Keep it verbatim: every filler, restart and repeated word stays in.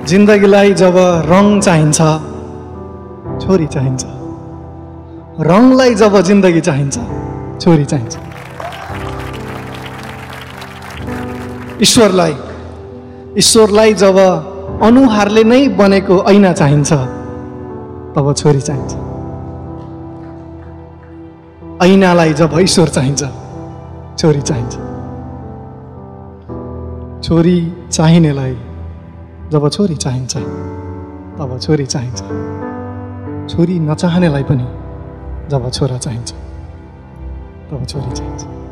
जिन्दगीलाई जब रङ चाहिन्छ छोरी चाहिन्छ, रङलाई जब जिन्दगी चाहिन्छ छोरी चाहिन्छ। ईश्वरलाई ईश्वरलाई जब अनुहारले नै बनेको ऐना चाहिन्छ तब छोरी चाहिन्छ। ऐनालाई जब ईश्वर चाहिन्छ छोरी चाहिन्छ। छोरी चाहिनेलाई जब छोरी चाहिन्छ तब छोरी चाहिन्छ। छोरी नचाहनेलाई पनि जब छोरा चाहिन्छ तब छोरी चाहिन्छ।